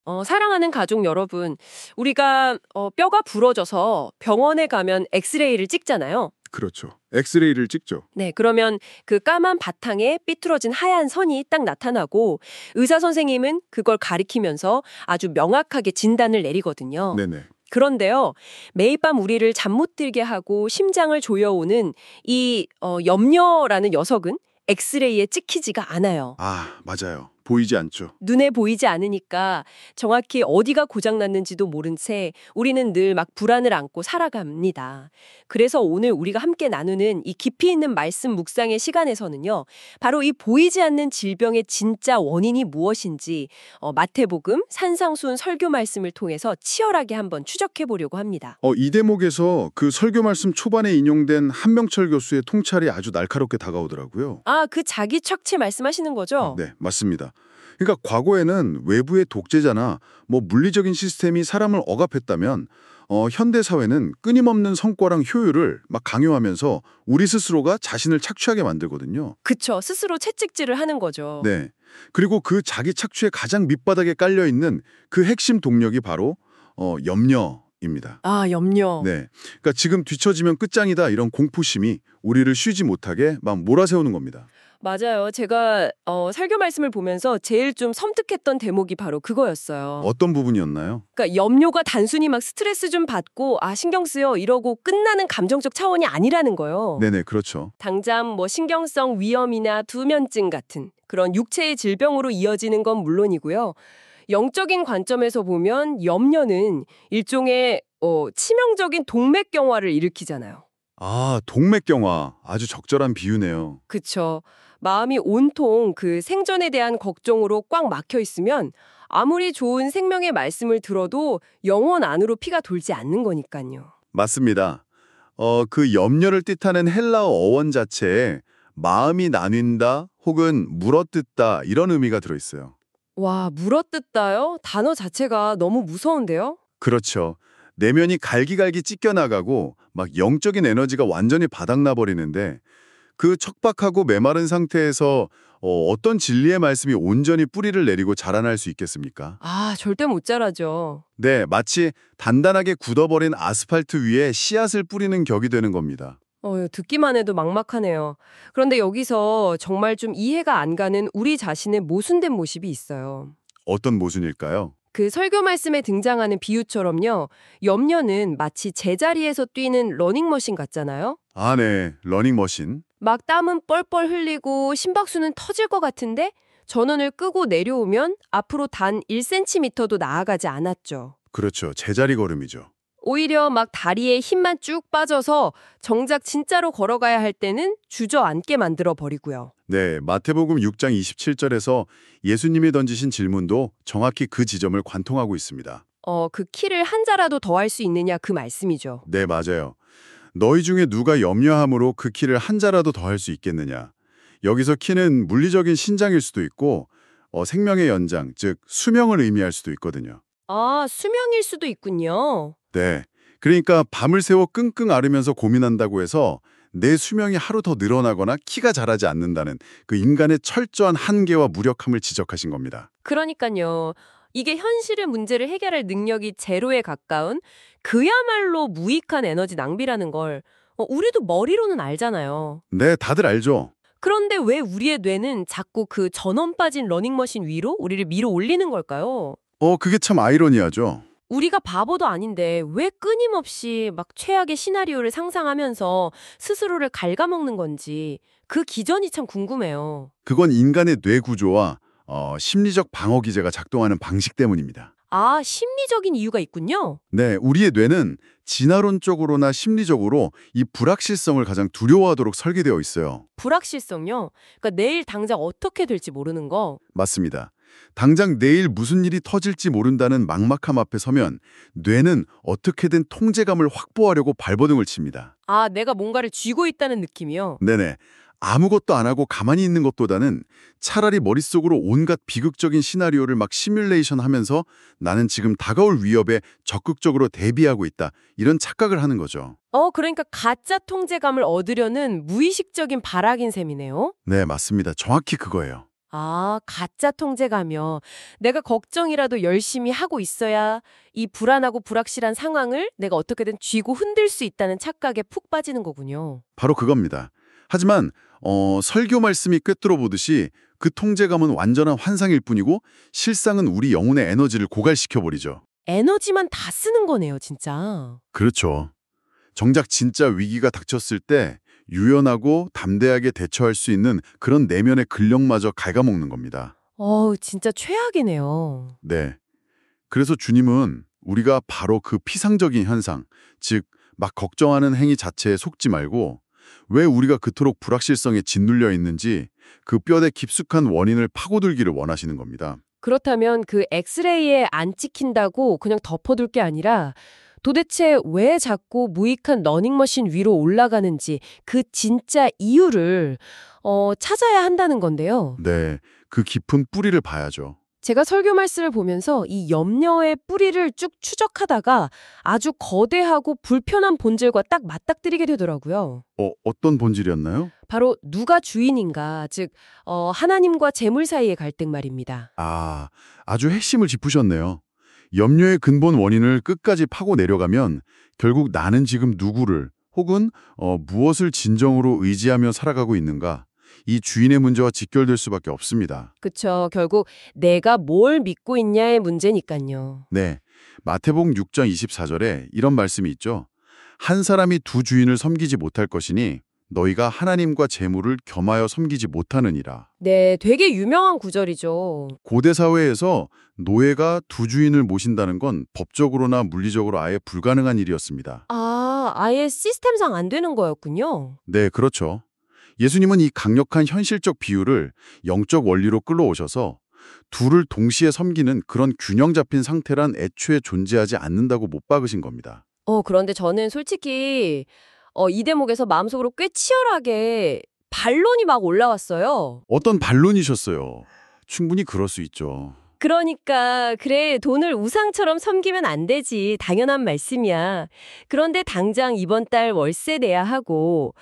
사랑하는 가족 여러분, 우리가 뼈가 부러져서 병원에 가면 엑스레이를 찍잖아요. 그렇죠. 엑스레이를 찍죠. 네, 그러면 그 까만 바탕에 삐뚤어진 하얀 선이 딱 나타나고 의사 선생님은 그걸 가리키면서 아주 명확하게 진단을 내리거든요. 네네. 그런데요, 매일 밤 우리를 잠 못 들게 하고 심장을 조여오는 이 염려라는 녀석은 엑스레이에 찍히지가 않아요. 아, 맞아요. 보이지 않죠. 눈에 보이지 않으니까 정확히 어디가 고장났는지도 모른 채 우리는 늘 막 불안을 안고 살아갑니다. 그래서 오늘 우리가 함께 나누는 이 깊이 있는 말씀 묵상의 시간에서는요. 바로 이 보이지 않는 질병의 진짜 원인이 무엇인지 마태복음 산상수훈 설교 말씀을 통해서 치열하게 한번 추적해 보려고 합니다. 이 대목에서 그 설교 말씀 초반에 인용된 한명철 교수의 통찰이 아주 날카롭게 다가오더라고요. 아, 그 자기 착취 말씀하시는 거죠? 네, 맞습니다. 그러니까 과거에는 외부의 독재자나 물리적인 시스템이 사람을 억압했다면 현대 사회는 끊임없는 성과랑 효율을 막 강요하면서 우리 스스로가 자신을 착취하게 만들거든요. 그쵸. 스스로 채찍질을 하는 거죠. 네. 그리고 그 자기 착취의 가장 밑바닥에 깔려 있는 그 핵심 동력이 바로 염려입니다. 아, 염려. 네. 그러니까 지금 뒤처지면 끝장이다 이런 공포심이 우리를 쉬지 못하게 막 몰아세우는 겁니다. 맞아요. 제가 설교 말씀을 보면서 제일 좀 섬뜩했던 대목이 바로 그거였어요. 어떤 부분이었나요? 그러니까 염려가 단순히 막 스트레스 좀 받고 신경 쓰여 이러고 끝나는 감정적 차원이 아니라는 거예요. 네네, 그렇죠. 당장 신경성 위염이나 두면증 같은 그런 육체의 질병으로 이어지는 건 물론이고요. 영적인 관점에서 보면 염려는 일종의 치명적인 동맥경화를 일으키잖아요. 아, 동맥경화. 아주 적절한 비유네요. 그쵸. 마음이 온통 그 생존에 대한 걱정으로 꽉 막혀 있으면 아무리 좋은 생명의 말씀을 들어도 영혼 안으로 피가 돌지 않는 거니까요. 맞습니다. 그 염려를 뜻하는 헬라어 어원 자체에 마음이 나뉜다 혹은 물어뜯다 이런 의미가 들어있어요. 와, 물어뜯다요? 단어 자체가 너무 무서운데요? 그렇죠. 내면이 갈기갈기 찢겨나가고 막 영적인 에너지가 완전히 바닥나 버리는데 그 척박하고 메마른 상태에서 어떤 진리의 말씀이 온전히 뿌리를 내리고 자라날 수 있겠습니까? 절대 못 자라죠. 네, 마치 단단하게 굳어버린 아스팔트 위에 씨앗을 뿌리는 격이 되는 겁니다. 듣기만 해도 막막하네요. 그런데 여기서 정말 좀 이해가 안 가는 우리 자신의 모순된 모습이 있어요. 어떤 모순일까요? 그 설교 말씀에 등장하는 비유처럼요. 염려는 마치 제자리에서 뛰는 러닝머신 같잖아요. 아, 네. 러닝머신. 막 땀은 뻘뻘 흘리고 심박수는 터질 것 같은데 전원을 끄고 내려오면 앞으로 단 1cm도 나아가지 않았죠. 그렇죠. 제자리 걸음이죠. 오히려 막 다리에 힘만 쭉 빠져서 정작 진짜로 걸어가야 할 때는 주저앉게 만들어 버리고요. 네, 마태복음 6장 27절에서 예수님이 던지신 질문도 정확히 그 지점을 관통하고 있습니다. 그 키를 한 자라도 더 할 수 있느냐 그 말씀이죠. 네, 맞아요. 너희 중에 누가 염려함으로 그 키를 한 자라도 더 할 수 있겠느냐. 여기서 키는 물리적인 신장일 수도 있고 생명의 연장, 즉 수명을 의미할 수도 있거든요. 수명일 수도 있군요. 네, 그러니까 밤을 새워 끙끙 앓으면서 고민한다고 해서 내 수명이 하루 더 늘어나거나 키가 자라지 않는다는 그 인간의 철저한 한계와 무력함을 지적하신 겁니다. 그러니까요. 이게 현실의 문제를 해결할 능력이 제로에 가까운 그야말로 무익한 에너지 낭비라는 걸 우리도 머리로는 알잖아요. 네, 다들 알죠? 그런데 왜 우리의 뇌는 자꾸 그 전원 빠진 러닝머신 위로 우리를 밀어 올리는 걸까요? 그게 참 아이러니하죠. 우리가 바보도 아닌데 왜 끊임없이 막 최악의 시나리오를 상상하면서 스스로를 갉아먹는 건지 그 기전이 참 궁금해요. 그건 인간의 뇌 구조와 심리적 방어 기제가 작동하는 방식 때문입니다. 심리적인 이유가 있군요. 네, 우리의 뇌는 진화론적으로나 심리적으로 이 불확실성을 가장 두려워하도록 설계되어 있어요. 불확실성요? 그러니까 내일 당장 어떻게 될지 모르는 거. 맞습니다. 당장 내일 무슨 일이 터질지 모른다는 막막함 앞에 서면 뇌는 어떻게든 통제감을 확보하려고 발버둥을 칩니다. 내가 뭔가를 쥐고 있다는 느낌이요. 네네. 아무것도 안 하고 가만히 있는 것보다는 차라리 머릿속으로 온갖 비극적인 시나리오를 막 시뮬레이션 하면서 나는 지금 다가올 위협에 적극적으로 대비하고 있다. 이런 착각을 하는 거죠. 그러니까 가짜 통제감을 얻으려는 무의식적인 발악인 셈이네요. 네, 맞습니다. 정확히 그거예요. 아, 가짜 통제가며 내가 걱정이라도 열심히 하고 있어야 이 불안하고 불확실한 상황을 내가 어떻게든 쥐고 흔들 수 있다는 착각에 푹 빠지는 거군요. 바로 그겁니다. 하지만 설교 말씀이 꿰뚫어 보듯이 그 통제감은 완전한 환상일 뿐이고 실상은 우리 영혼의 에너지를 고갈시켜버리죠. 에너지만 다 쓰는 거네요, 진짜. 그렇죠. 정작 진짜 위기가 닥쳤을 때 유연하고 담대하게 대처할 수 있는 그런 내면의 근력마저 갉아먹는 겁니다. 진짜 최악이네요. 네. 그래서 주님은 우리가 바로 그 피상적인 현상, 즉 막 걱정하는 행위 자체에 속지 말고 왜 우리가 그토록 불확실성에 짓눌려 있는지 그 뼈대 깊숙한 원인을 파고들기를 원하시는 겁니다. 그렇다면 그 엑스레이에 안 찍힌다고 그냥 덮어둘 게 아니라 도대체 왜 자꾸 무익한 러닝머신 위로 올라가는지 그 진짜 이유를 찾아야 한다는 건데요. 네. 그 깊은 뿌리를 봐야죠. 제가 설교 말씀을 보면서 이 염려의 뿌리를 쭉 추적하다가 아주 거대하고 불편한 본질과 딱 맞닥뜨리게 되더라고요. 어떤 본질이었나요? 바로 누가 주인인가, 즉 하나님과 재물 사이의 갈등 말입니다. 아, 아주 핵심을 짚으셨네요. 염려의 근본 원인을 끝까지 파고 내려가면 결국 나는 지금 누구를 혹은 무엇을 진정으로 의지하며 살아가고 있는가? 이 주인의 문제와 직결될 수밖에 없습니다. 그쵸. 결국 내가 뭘 믿고 있냐의 문제니까요. 네, 마태복음 6장 24절에 이런 말씀이 있죠. 한 사람이 두 주인을 섬기지 못할 것이니 너희가 하나님과 재물을 겸하여 섬기지 못하느니라. 네, 되게 유명한 구절이죠. 고대 사회에서 노예가 두 주인을 모신다는 건 법적으로나 물리적으로 아예 불가능한 일이었습니다. 아, 아예 시스템상 안 되는 거였군요. 네, 그렇죠. 예수님은 이 강력한 현실적 비유를 영적 원리로 끌어오셔서 둘을 동시에 섬기는 그런 균형 잡힌 상태란 애초에 존재하지 않는다고 못 박으신 겁니다. 그런데 저는 솔직히 이 대목에서 마음속으로 꽤 치열하게 반론이 막 올라왔어요. 어떤 반론이셨어요. 충분히 그럴 수 있죠. 그러니까 그래 돈을 우상처럼 섬기면 안 되지 당연한 말씀이야. 그런데 당장 이번 달 월세 내야 하고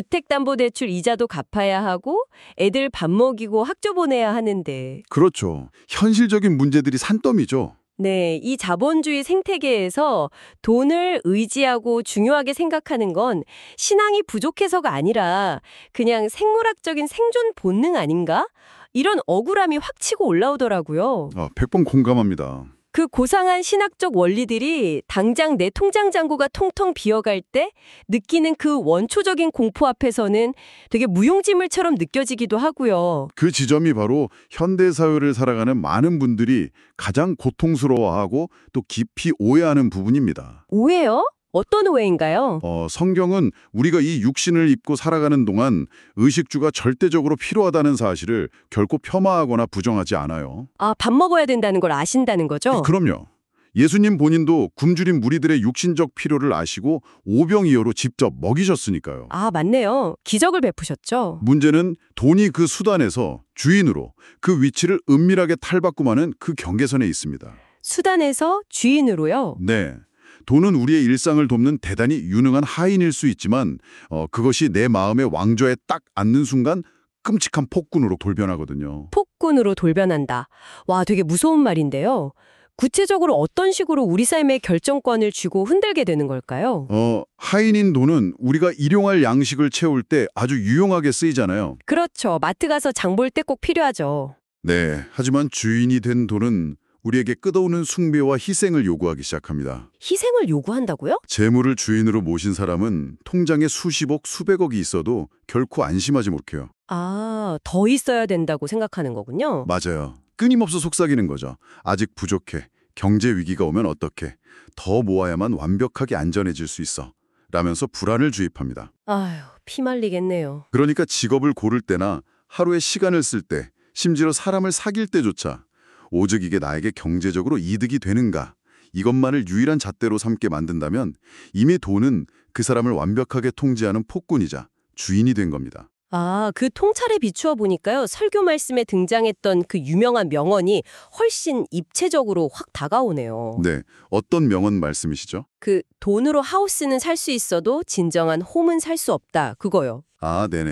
주택담보대출 이자도 갚아야 하고 애들 밥 먹이고 학교 보내야 하는데 그렇죠. 현실적인 문제들이 산더미죠. 네, 이 자본주의 생태계에서 돈을 의지하고 중요하게 생각하는 건 신앙이 부족해서가 아니라 그냥 생물학적인 생존 본능 아닌가? 이런 억울함이 확 치고 올라오더라고요. 100번 공감합니다. 그 고상한 신학적 원리들이 당장 내 통장 잔고가 텅텅 비어갈 때 느끼는 그 원초적인 공포 앞에서는 되게 무용지물처럼 느껴지기도 하고요. 그 지점이 바로 현대사회를 살아가는 많은 분들이 가장 고통스러워하고 또 깊이 오해하는 부분입니다. 오해요? 어떤 오해인가요? 성경은 우리가 이 육신을 입고 살아가는 동안 의식주가 절대적으로 필요하다는 사실을 결코 폄하하거나 부정하지 않아요. 아, 밥 먹어야 된다는 걸 아신다는 거죠? 그럼요. 예수님 본인도 굶주린 무리들의 육신적 필요를 아시고 오병이어로 직접 먹이셨으니까요. 아, 맞네요. 기적을 베푸셨죠? 문제는 돈이 그 수단에서 주인으로 그 위치를 은밀하게 탈바꿈하는 그 경계선에 있습니다. 수단에서 주인으로요? 네. 돈은 우리의 일상을 돕는 대단히 유능한 하인일 수 있지만 그것이 내 마음의 왕좌에 딱 앉는 순간 끔찍한 폭군으로 돌변하거든요. 폭군으로 돌변한다. 와, 되게 무서운 말인데요. 구체적으로 어떤 식으로 우리 삶의 결정권을 쥐고 흔들게 되는 걸까요? 하인인 돈은 우리가 일용할 양식을 채울 때 아주 유용하게 쓰이잖아요. 그렇죠. 마트 가서 장 볼 때 꼭 필요하죠. 네. 하지만 주인이 된 돈은 우리에게 끝없는 숭배와 희생을 요구하기 시작합니다. 희생을 요구한다고요? 재물을 주인으로 모신 사람은 통장에 수십억, 수백억이 있어도 결코 안심하지 못해요. 아, 더 있어야 된다고 생각하는 거군요. 맞아요. 끊임없어 속삭이는 거죠. 아직 부족해. 경제 위기가 오면 어떡해. 더 모아야만 완벽하게 안전해질 수 있어. 라면서 불안을 주입합니다. 아휴, 피말리겠네요. 그러니까 직업을 고를 때나 하루에 시간을 쓸 때, 심지어 사람을 사귈 때조차 오직 이게 나에게 경제적으로 이득이 되는가? 이것만을 유일한 잣대로 삼게 만든다면 이미 돈은 그 사람을 완벽하게 통제하는 폭군이자 주인이 된 겁니다. 아, 그 통찰에 비추어 보니까요. 설교 말씀에 등장했던 그 유명한 명언이 훨씬 입체적으로 확 다가오네요. 네, 어떤 명언 말씀이시죠? 그 돈으로 하우스는 살 수 있어도 진정한 홈은 살 수 없다. 그거요. 아, 네네.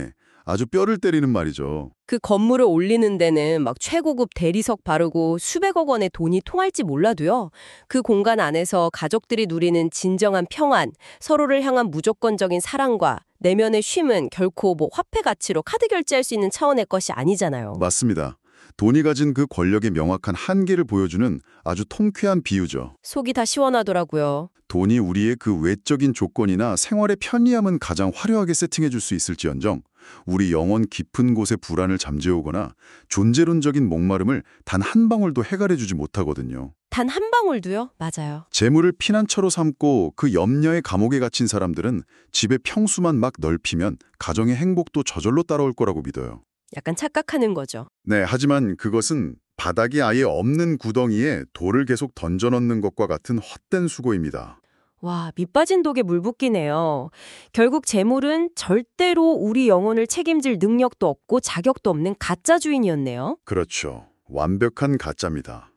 아주 뼈를 때리는 말이죠. 그 건물을 올리는 데는 막 최고급 대리석 바르고 수백억 원의 돈이 통할지 몰라도요. 그 공간 안에서 가족들이 누리는 진정한 평안, 서로를 향한 무조건적인 사랑과 내면의 쉼은 결코 뭐 화폐 가치로 카드 결제할 수 있는 차원의 것이 아니잖아요. 맞습니다. 돈이 가진 그 권력의 명확한 한계를 보여주는 아주 통쾌한 비유죠. 속이 다 시원하더라고요. 돈이 우리의 그 외적인 조건이나 생활의 편리함은 가장 화려하게 세팅해 줄 수 있을지언정 우리 영혼 깊은 곳의 불안을 잠재우거나 존재론적인 목마름을 단 한 방울도 해결해 주지 못하거든요. 단 한 방울도요? 맞아요. 재물을 피난처로 삼고 그 염려의 감옥에 갇힌 사람들은 집의 평수만 막 넓히면 가정의 행복도 저절로 따라올 거라고 믿어요. 약간 착각하는 거죠. 네, 하지만 그것은 바닥이 아예 없는 구덩이에 돌을 계속 던져넣는 것과 같은 헛된 수고입니다. 와, 밑 빠진 독에 물 붓기네요. 결국 재물은 절대로 우리 영혼을 책임질 능력도 없고 자격도 없는 가짜 주인이었네요. 그렇죠. 완벽한 가짜입니다.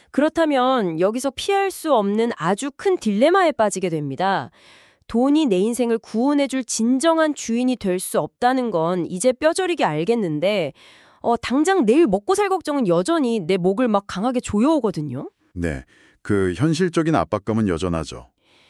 그렇다면 여기서 피할 수 없는 아주 큰 딜레마에 빠지게 됩니다. 돈이 내 인생을 구원해줄 진정한 주인이 될 수 없다는 건 이제 뼈저리게 알겠는데 당장 내일 먹고 살 걱정은 여전히 내 목을 막 강하게 조여오거든요. 네, 그 현실적인 압박감은 여전하죠.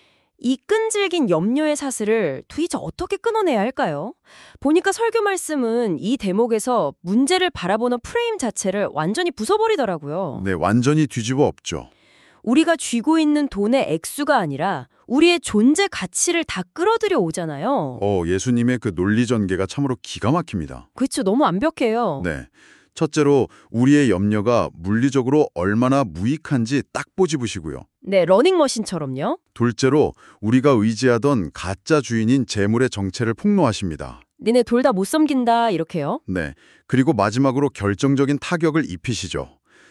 이 끈질긴 염려의 사슬을 도대체 어떻게 끊어내야 할까요? 보니까 설교 말씀은 이 대목에서 문제를 바라보는 프레임 자체를 완전히 부숴버리더라고요. 네, 완전히 뒤집어 엎죠. 우리가 쥐고 있는 돈의 액수가 아니라 우리의 존재 가치를 다 끌어들여 오잖아요. 예수님의 그 논리 전개가 참으로 기가 막힙니다. 그렇죠. 너무 완벽해요. 네. 첫째로 우리의 염려가 물리적으로 얼마나 무익한지 딱 꼬집으시고요. 네, 러닝머신처럼요. 둘째로 우리가 의지하던 가짜 주인인 재물의 정체를 폭로하십니다. 니네 돌 다 못 섬긴다 이렇게요. 네. 그리고 마지막으로 결정적인 타격을 입히시죠.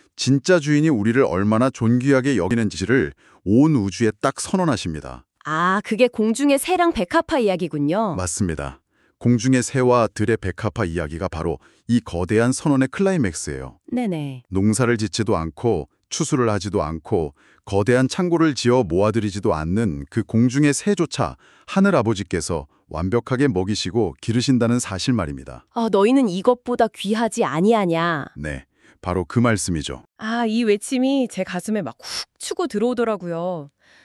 진짜 주인이 우리를 얼마나 존귀하게 여기는지를 온 우주에 딱 선언하십니다. 아, 그게 공중의 새랑 백합화 이야기군요. 맞습니다. 공중의 새와 들의 백합화 이야기가 바로 이 거대한 선언의 클라이맥스예요. 네네. 농사를 짓지도 않고 추수를 하지도 않고 거대한 창고를 지어 모아들이지도 않는 그 공중의 새조차 하늘아버지께서 완벽하게 먹이시고 기르신다는 사실 말입니다. 아, 너희는 이것보다 귀하지 아니하냐. 네, 바로 그 말씀이죠. 아, 이 외침이 제 가슴에 막 훅 치고 들어오더라고요.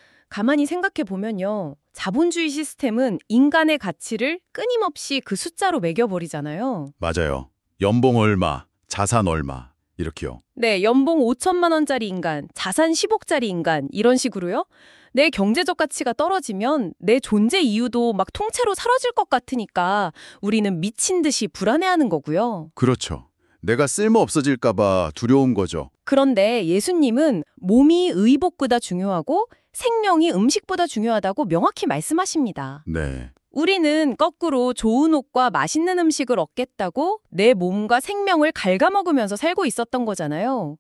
가만히 생각해 보면요. 자본주의 시스템은 인간의 가치를 끊임없이 그 숫자로 매겨버리잖아요. 맞아요. 연봉 얼마, 자산 얼마 이렇게요. 네, 연봉 5천만 원짜리 인간, 자산 10억짜리 인간 이런 식으로요. 내 경제적 가치가 떨어지면 내 존재 이유도 막 통째로 사라질 것 같으니까 우리는 미친 듯이 불안해하는 거고요. 그렇죠. 내가 쓸모 없어질까 봐 두려운 거죠. 그런데 예수님은 몸이 의복보다 중요하고 생명이 음식보다 중요하다고 명확히 말씀하십니다. 네. 우리는 거꾸로 좋은 옷과 맛있는 음식을 얻겠다고 내 몸과 생명을 갉아먹으면서 살고 있었던 거잖아요.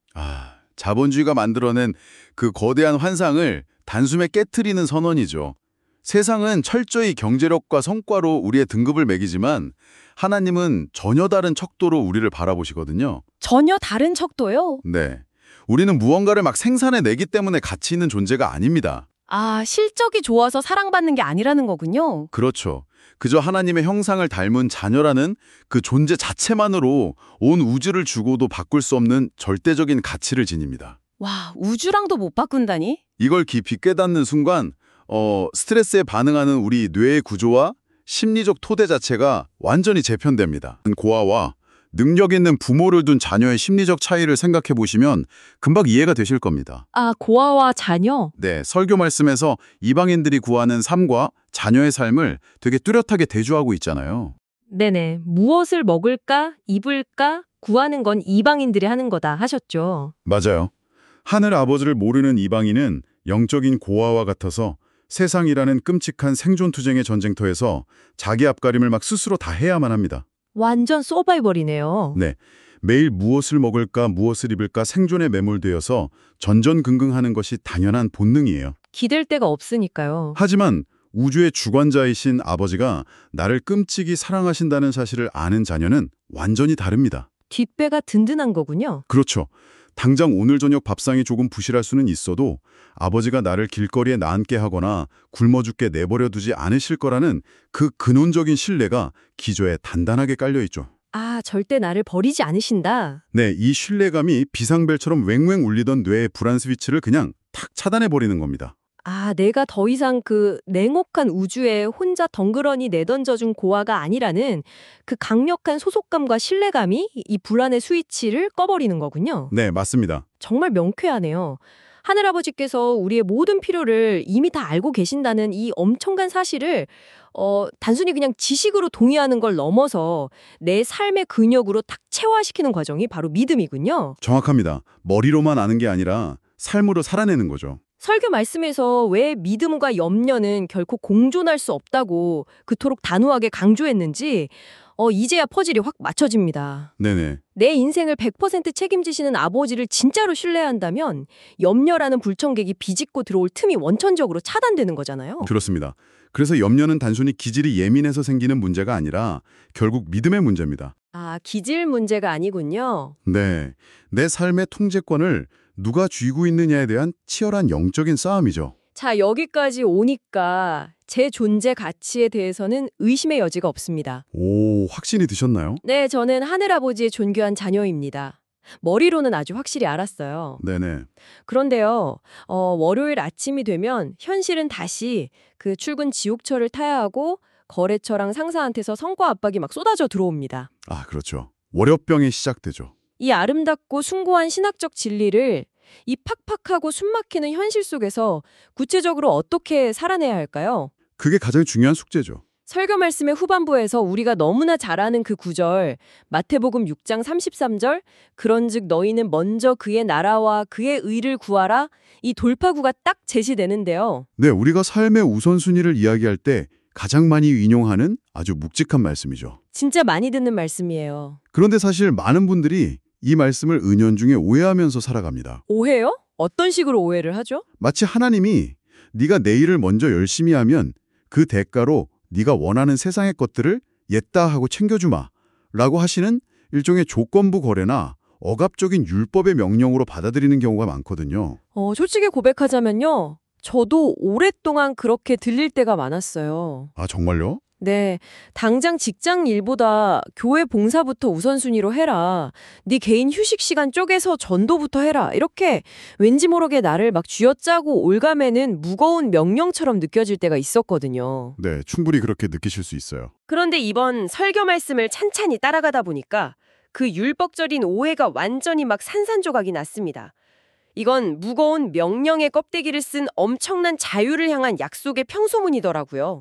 자본주의가 만들어낸 그 거대한 환상을 단숨에 깨트리는 선언이죠. 세상은 철저히 경제력과 성과로 우리의 등급을 매기지만 하나님은 전혀 다른 척도로 우리를 바라보시거든요. 전혀 다른 척도요? 네. 우리는 무언가를 막 생산해내기 때문에 가치 있는 존재가 아닙니다. 아, 실적이 좋아서 사랑받는 게 아니라는 거군요. 그렇죠. 그저 하나님의 형상을 닮은 자녀라는 그 존재 자체만으로 온 우주를 주고도 바꿀 수 없는 절대적인 가치를 지닙니다. 와, 우주랑도 못 바꾼다니? 이걸 깊이 깨닫는 순간 스트레스에 반응하는 우리 뇌의 구조와 심리적 토대 자체가 완전히 재편됩니다. 고아와 능력 있는 부모를 둔 자녀의 심리적 차이를 생각해 보시면 금방 이해가 되실 겁니다. 아, 고아와 자녀? 네, 설교 말씀에서 이방인들이 구하는 삶과 자녀의 삶을 되게 뚜렷하게 대조하고 있잖아요. 네네. 무엇을 먹을까, 입을까 구하는 건 이방인들이 하는 거다 하셨죠. 맞아요. 하늘 아버지를 모르는 이방인은 영적인 고아와 같아서 세상이라는 끔찍한 생존투쟁의 전쟁터에서 자기 앞가림을 막 스스로 다 해야만 합니다. 완전 서바이벌이네요. 네, 매일 무엇을 먹을까, 무엇을 입을까 생존에 매몰되어서 전전긍긍하는 것이 당연한 본능이에요. 기댈 데가 없으니까요. 하지만 우주의 주관자이신 아버지가 나를 끔찍이 사랑하신다는 사실을 아는 자녀는 완전히 다릅니다. 뒷배가 든든한 거군요. 그렇죠. 당장 오늘 저녁 밥상이 조금 부실할 수는 있어도 아버지가 나를 길거리에 나앉게 하거나 굶어 죽게 내버려 두지 않으실 거라는 그 근원적인 신뢰가 기저에 단단하게 깔려 있죠. 아, 절대 나를 버리지 않으신다. 네, 이 신뢰감이 비상벨처럼 왱왱 울리던 뇌의 불안 스위치를 그냥 탁 차단해 버리는 겁니다. 아, 내가 더 이상 그 냉혹한 우주에 혼자 덩그러니 내던져준 고아가 아니라는 그 강력한 소속감과 신뢰감이 이 불안의 스위치를 꺼버리는 거군요. 네, 맞습니다. 정말 명쾌하네요. 하늘아버지께서 우리의 모든 필요를 이미 다 알고 계신다는 이 엄청난 사실을 단순히 그냥 지식으로 동의하는 걸 넘어서 내 삶의 근역으로 탁 체화시키는 과정이 바로 믿음이군요. 정확합니다. 머리로만 아는 게 아니라 삶으로 살아내는 거죠. 설교 말씀에서 왜 믿음과 염려는 결코 공존할 수 없다고 그토록 단호하게 강조했는지 이제야 퍼즐이 확 맞춰집니다. 네네. 내 인생을 100% 책임지시는 아버지를 진짜로 신뢰한다면 염려라는 불청객이 비집고 들어올 틈이 원천적으로 차단되는 거잖아요. 그렇습니다. 그래서 염려는 단순히 기질이 예민해서 생기는 문제가 아니라 결국 믿음의 문제입니다. 아, 기질 문제가 아니군요. 네. 내 삶의 통제권을 누가 쥐고 있느냐에 대한 치열한 영적인 싸움이죠. 자, 여기까지 오니까 제 존재 가치에 대해서는 의심의 여지가 없습니다. 오, 확신이 드셨나요? 네, 저는 하늘아버지의 존귀한 자녀입니다. 머리로는 아주 확실히 알았어요. 네네. 그런데요, 월요일 아침이 되면 현실은 다시 그 출근 지옥철을 타야 하고 거래처랑 상사한테서 성과 압박이 막 쏟아져 들어옵니다. 아, 그렇죠. 월요병이 시작되죠. 이 아름답고 숭고한 신학적 진리를 이 팍팍하고 숨막히는 현실 속에서 구체적으로 어떻게 살아내야 할까요? 그게 가장 중요한 숙제죠. 설교 말씀의 후반부에서 우리가 너무나 잘 아는 그 구절, 마태복음 6장 33절, 그런즉 너희는 먼저 그의 나라와 그의 의를 구하라, 이 돌파구가 딱 제시되는데요. 네, 우리가 삶의 우선순위를 이야기할 때 가장 많이 인용하는 아주 묵직한 말씀이죠. 진짜 많이 듣는 말씀이에요. 그런데 사실 많은 분들이 이 말씀을 은연중에 오해하면서 살아갑니다. 오해요? 어떤 식으로 오해를 하죠? 마치 하나님이 네가 내 일을 먼저 열심히 하면 그 대가로 네가 원하는 세상의 것들을 옛다 하고 챙겨주마 라고 하시는 일종의 조건부 거래나 억압적인 율법의 명령으로 받아들이는 경우가 많거든요. 솔직히 고백하자면요. 저도 오랫동안 그렇게 들릴 때가 많았어요. 아, 정말요? 네, 당장 직장 일보다 교회 봉사부터 우선순위로 해라. 네 개인 휴식 시간 쪼개서 전도부터 해라. 이렇게 왠지 모르게 나를 막 쥐어짜고 올가매는 무거운 명령처럼 느껴질 때가 있었거든요. 네, 충분히 그렇게 느끼실 수 있어요. 그런데 이번 설교 말씀을 찬찬히 따라가다 보니까 그 율법적인 오해가 완전히 막 산산조각이 났습니다. 이건 무거운 명령의 껍데기를 쓴 엄청난 자유를 향한 약속의 평소문이더라고요.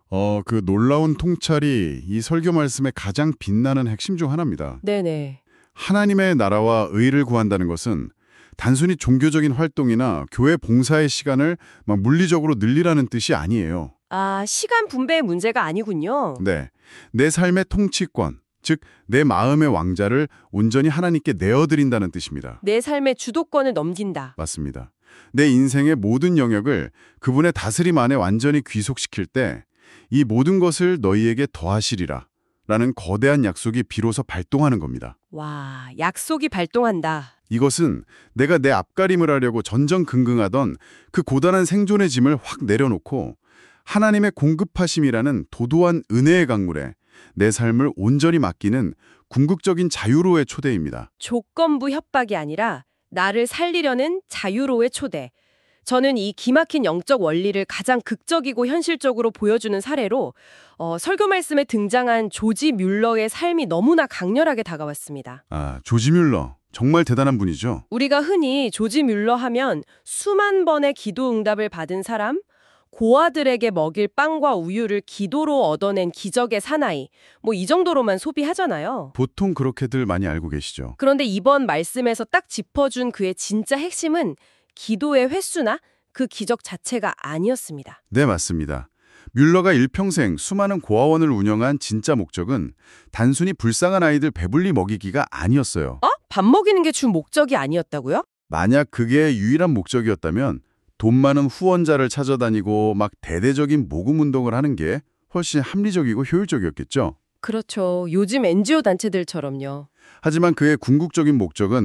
그 놀라운 통찰이 이 설교 말씀의 가장 빛나는 핵심 중 하나입니다. 네네. 하나님의 나라와 의를 구한다는 것은 단순히 종교적인 활동이나 교회 봉사의 시간을 막 물리적으로 늘리라는 뜻이 아니에요. 아, 시간 분배의 문제가 아니군요. 네, 내 삶의 통치권, 즉 내 마음의 왕자를 온전히 하나님께 내어드린다는 뜻입니다. 내 삶의 주도권을 넘긴다. 맞습니다. 내 인생의 모든 영역을 그분의 다스림 안에 완전히 귀속시킬 때 이 모든 것을 너희에게 더하시리라 라는 거대한 약속이 비로소 발동하는 겁니다. 와, 약속이 발동한다. 이것은 내가 내 앞가림을 하려고 전전긍긍하던 그 고단한 생존의 짐을 확 내려놓고 하나님의 공급하심이라는 도도한 은혜의 강물에 내 삶을 온전히 맡기는 궁극적인 자유로의 초대입니다. 조건부 협박이 아니라 나를 살리려는 자유로의 초대. 저는 이 기막힌 영적 원리를 가장 극적이고 현실적으로 보여주는 사례로 설교 말씀에 등장한 조지 뮬러의 삶이 너무나 강렬하게 다가왔습니다. 아, 조지 뮬러. 정말 대단한 분이죠. 우리가 흔히 조지 뮬러 하면 수만 번의 기도 응답을 받은 사람, 고아들에게 먹일 빵과 우유를 기도로 얻어낸 기적의 사나이, 뭐 이 정도로만 소비하잖아요. 보통 그렇게들 많이 알고 계시죠. 그런데 이번 말씀에서 딱 짚어준 그의 진짜 핵심은 기도의 횟수나 그 기적 자체가 아니었습니다. 네, 맞습니다. 뮬러가 일평생 수많은 고아원을 운영한 진짜 목적은 단순히 불쌍한 아이들 배불리 먹이기가 아니었어요. 밥 먹이는 게 주 목적이 아니었다고요? 만약 그게 유일한 목적이었다면 돈 많은 후원자를 찾아다니고 막 대대적인 모금 운동을 하는 게 훨씬 합리적이고 효율적이었겠죠. 그렇죠. 요즘 NGO 단체들처럼요. 하지만 그의 궁극적인 목적은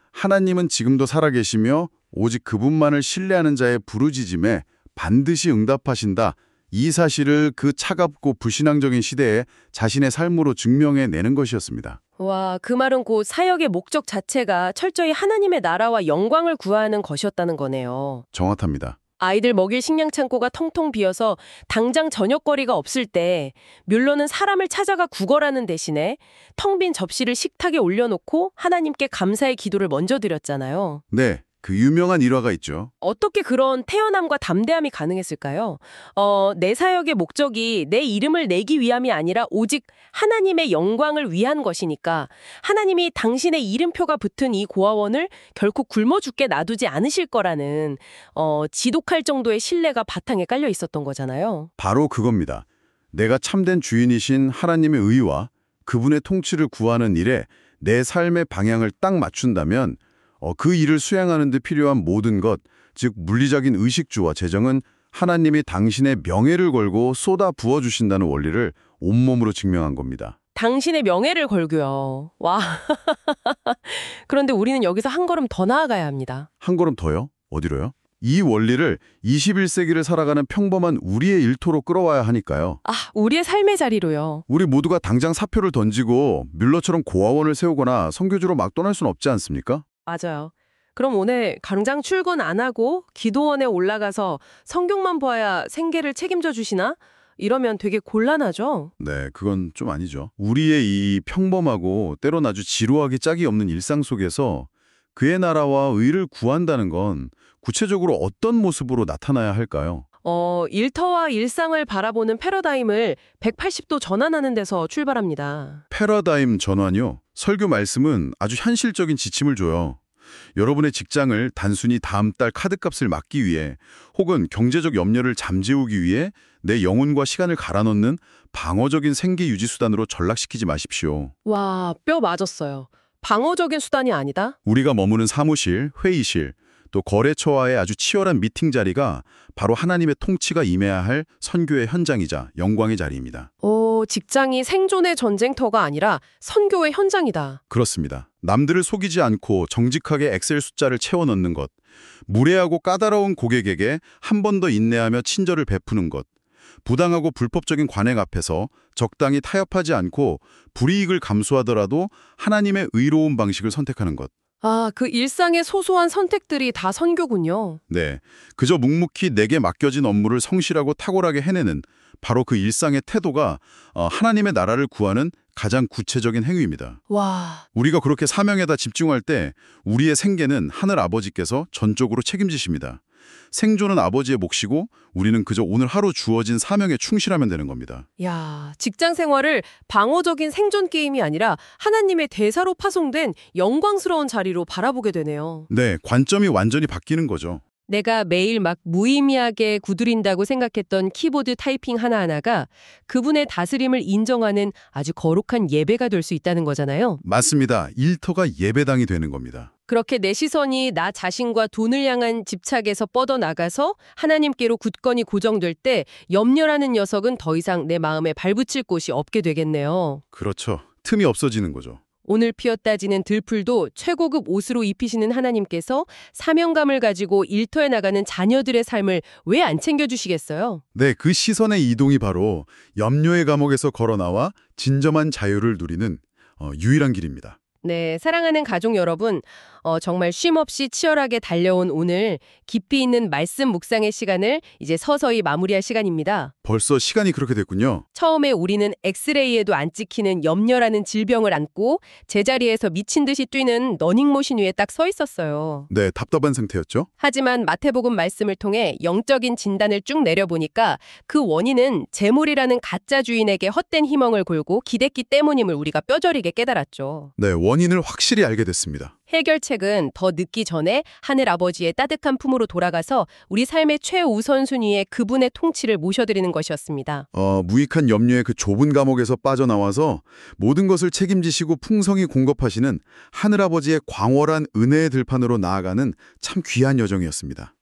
하나님은 지금도 살아계시며 오직 그분만을 신뢰하는 자의 부르짖음에 반드시 응답하신다. 이 사실을 그 차갑고 불신앙적인 시대에 자신의 삶으로 증명해내는 것이었습니다. 와, 그 말은 곧 사역의 목적 자체가 철저히 하나님의 나라와 영광을 구하는 것이었다는 거네요. 정확합니다. 아이들 먹일 식량 창고가 텅텅 비어서 당장 저녁거리가 없을 때 뮬러는 사람을 찾아가 구걸하는 대신에 텅 빈 접시를 식탁에 올려놓고 하나님께 감사의 기도를 먼저 드렸잖아요. 네, 그 유명한 일화가 있죠. 어떻게 그런 태연함과 담대함이 가능했을까요? 내 사역의 목적이 내 이름을 내기 위함이 아니라 오직 하나님의 영광을 위한 것이니까 하나님이 당신의 이름표가 붙은 이 고아원을 결코 굶어 죽게 놔두지 않으실 거라는 지독할 정도의 신뢰가 바탕에 깔려 있었던 거잖아요. 바로 그겁니다. 내가 참된 주인이신 하나님의 의와 그분의 통치를 구하는 일에 내 삶의 방향을 딱 맞춘다면 그 일을 수행하는 데 필요한 모든 것, 즉 물리적인 의식주와 재정은 하나님이 당신의 명예를 걸고 쏟아 부어주신다는 원리를 온몸으로 증명한 겁니다. 당신의 명예를 걸고요. 와. 그런데 우리는 여기서 한 걸음 더 나아가야 합니다. 한 걸음 더요? 어디로요? 이 원리를 21세기를 살아가는 평범한 우리의 일터로 끌어와야 하니까요. 우리의 삶의 자리로요. 우리 모두가 당장 사표를 던지고 뮬러처럼 고아원을 세우거나 선교주로 막 떠날 수는 없지 않습니까? 맞아요. 그럼 오늘 당장 출근 안 하고 기도원에 올라가서 성경만 봐야 생계를 책임져 주시나? 이러면 되게 곤란하죠? 네, 그건 좀 아니죠. 우리의 이 평범하고 때론 아주 지루하기 짝이 없는 일상 속에서 그의 나라와 의를 구한다는 건 구체적으로 어떤 모습으로 나타나야 할까요? 일터와 일상을 바라보는 패러다임을 180도 전환하는 데서 출발합니다. 패러다임 전환이요? 설교 말씀은 아주 현실적인 지침을 줘요. 여러분의 직장을 단순히 다음 달 카드값을 막기 위해 혹은 경제적 염려를 잠재우기 위해 내 영혼과 시간을 갈아넣는 방어적인 생계 유지 수단으로 전락시키지 마십시오. 와, 뼈 맞았어요. 방어적인 수단이 아니다? 우리가 머무는 사무실, 회의실, 또 거래처와의 아주 치열한 미팅 자리가 바로 하나님의 통치가 임해야 할 선교의 현장이자 영광의 자리입니다. 직장이 생존의 전쟁터가 아니라 선교의 현장이다. 그렇습니다. 남들을 속이지 않고 정직하게 엑셀 숫자를 채워 넣는 것, 무례하고 까다로운 고객에게 한 번 더 인내하며 친절을 베푸는 것, 부당하고 불법적인 관행 앞에서 적당히 타협하지 않고 불이익을 감수하더라도 하나님의 의로운 방식을 선택하는 것. 그 일상의 소소한 선택들이 다 선교군요. 네, 그저 묵묵히 내게 맡겨진 업무를 성실하고 탁월하게 해내는 바로 그 일상의 태도가 하나님의 나라를 구하는 가장 구체적인 행위입니다. 와, 우리가 그렇게 사명에다 집중할 때 우리의 생계는 하늘 아버지께서 전적으로 책임지십니다. 생존은 아버지의 몫이고 우리는 그저 오늘 하루 주어진 사명에 충실하면 되는 겁니다. 야, 직장 생활을 방어적인 생존 게임이 아니라 하나님의 대사로 파송된 영광스러운 자리로 바라보게 되네요. 네, 관점이 완전히 바뀌는 거죠. 내가 매일 막 무의미하게 구드린다고 생각했던 키보드 타이핑 하나하나가 그분의 다스림을 인정하는 아주 거룩한 예배가 될 수 있다는 거잖아요. 맞습니다. 일터가 예배당이 되는 겁니다. 그렇게 내 시선이 나 자신과 돈을 향한 집착에서 뻗어나가서 하나님께로 굳건히 고정될 때 염려라는 녀석은 더 이상 내 마음에 발붙일 곳이 없게 되겠네요. 그렇죠. 틈이 없어지는 거죠. 오늘 피었다 지는 들풀도 최고급 옷으로 입히시는 하나님께서 사명감을 가지고 일터에 나가는 자녀들의 삶을 왜 안 챙겨주시겠어요? 네, 그 시선의 이동이 바로 염려의 감옥에서 걸어나와 진정한 자유를 누리는 유일한 길입니다. 네, 사랑하는 가족 여러분, 정말 쉼없이 치열하게 달려온 오늘 깊이 있는 말씀 묵상의 시간을 이제 서서히 마무리할 시간입니다. 벌써 시간이 그렇게 됐군요. 처음에 우리는 엑스레이에도 안 찍히는 염려라는 질병을 안고 제자리에서 미친 듯이 뛰는 러닝머신 위에 딱 서 있었어요. 네, 답답한 상태였죠. 하지만 마태복음 말씀을 통해 영적인 진단을 쭉 내려보니까 그 원인은 재물이라는 가짜 주인에게 헛된 희망을 걸고 기댔기 때문임을 우리가 뼈저리게 깨달았죠. 네, 원인을 확실히 알게 됐습니다. 해결책은 더 늦기 전에 하늘 아버지의 따뜻한 품으로 돌아가서 우리 삶의 최우선순위에 그분의 통치를 모셔드리는 것이었습니다. 무익한 염려의 그 좁은 감옥에서 빠져나와서 모든 것을 책임지시고 풍성히 공급하시는 하늘아버지의 광활한 은혜의 들판으로 나아가는 참 귀한 여정이었습니다.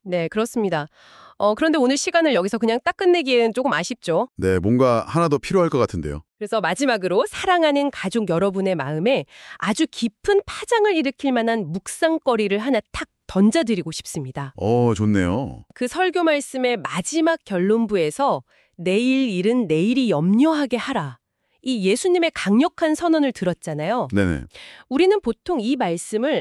네, 그렇습니다. 그런데 오늘 시간을 여기서 그냥 딱 끝내기엔 조금 아쉽죠. 네, 뭔가 하나 더 필요할 것 같은데요. 그래서 마지막으로 사랑하는 가족 여러분의 마음에 아주 깊은 파장을 일으킬 만한 묵상거리를 하나 탁 던져드리고 싶습니다. 좋네요. 그 설교 말씀의 마지막 결론부에서 내일 일은 내일이 염려하게 하라. 이 예수님의 강력한 선언을 들었잖아요. 네네. 우리는 보통 이 말씀을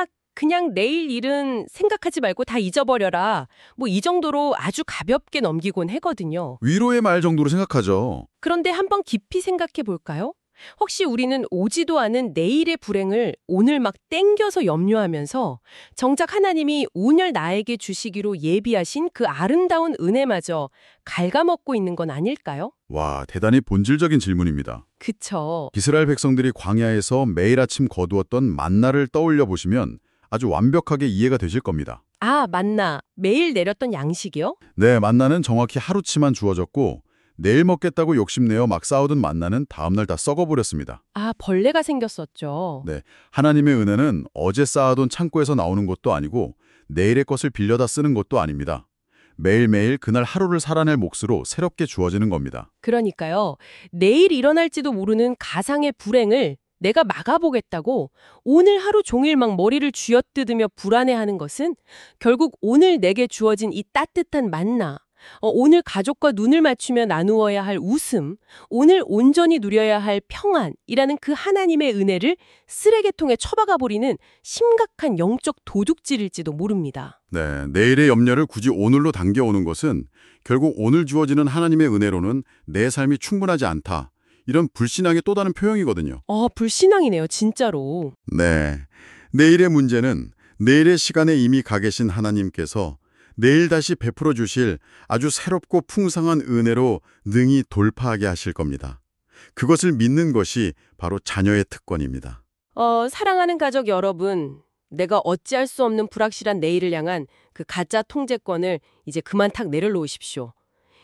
그냥 내일 일은 생각하지 말고 다 잊어버려라. 뭐 이 정도로 아주 가볍게 넘기곤 하거든요. 위로의 말 정도로 생각하죠. 그런데 한번 깊이 생각해 볼까요? 혹시 우리는 오지도 않은 내일의 불행을 오늘 막 땡겨서 염려하면서 정작 하나님이 오늘 나에게 주시기로 예비하신 그 아름다운 은혜마저 갉아먹고 있는 건 아닐까요? 와, 대단히 본질적인 질문입니다. 그쵸. 이스라엘 백성들이 광야에서 매일 아침 거두었던 만나를 떠올려 보시면 아주 완벽하게 이해가 되실 겁니다. 만나. 매일 내렸던 양식이요? 네, 만나는 정확히 하루치만 주어졌고 내일 먹겠다고 욕심내어 막 쌓아둔 만나는 다음날 다 썩어버렸습니다. 벌레가 생겼었죠. 네, 하나님의 은혜는 어제 쌓아둔 창고에서 나오는 것도 아니고 내일의 것을 빌려다 쓰는 것도 아닙니다. 매일매일 그날 하루를 살아낼 몫으로 새롭게 주어지는 겁니다. 그러니까요. 내일 일어날지도 모르는 가상의 불행을 내가 막아보겠다고 오늘 하루 종일 막 머리를 쥐어뜯으며 불안해하는 것은 결국 오늘 내게 주어진 이 따뜻한 만나, 오늘 가족과 눈을 맞추며 나누어야 할 웃음, 오늘 온전히 누려야 할 평안이라는 그 하나님의 은혜를 쓰레기통에 처박아 버리는 심각한 영적 도둑질일지도 모릅니다. 네, 내일의 염려를 굳이 오늘로 당겨오는 것은 결국 오늘 주어지는 하나님의 은혜로는 내 삶이 충분하지 않다. 이런 불신앙의 또 다른 표현이거든요. 불신앙이네요, 진짜로. 네, 내일의 문제는 내일의 시간에 이미 가 계신 하나님께서 내일 다시 베풀어 주실 아주 새롭고 풍성한 은혜로 능히 돌파하게 하실 겁니다. 그것을 믿는 것이 바로 자녀의 특권입니다. 사랑하는 가족 여러분, 내가 어찌할 수 없는 불확실한 내일을 향한 그 가짜 통제권을 이제 그만 탁 내려놓으십시오.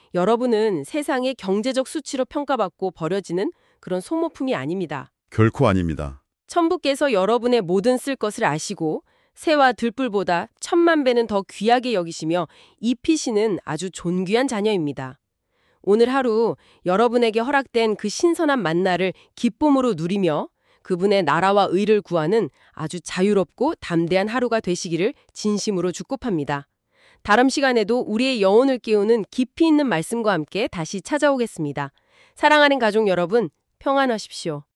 여러분은 세상의 경제적 수치로 평가받고 버려지는 그런 소모품이 아닙니다. 결코 아닙니다. 천부께서 여러분의 모든 쓸 것을 아시고 새와 들불보다 10,000배는 더 귀하게 여기시며 입히시는 아주 존귀한 자녀입니다. 오늘 하루 여러분에게 허락된 그 신선한 만나를 기쁨으로 누리며 그분의 나라와 의를 구하는 아주 자유롭고 담대한 하루가 되시기를 진심으로 축복합니다. 다음 시간에도 우리의 영혼을 깨우는 깊이 있는 말씀과 함께 다시 찾아오겠습니다. 사랑하는 가족 여러분, 평안하십시오.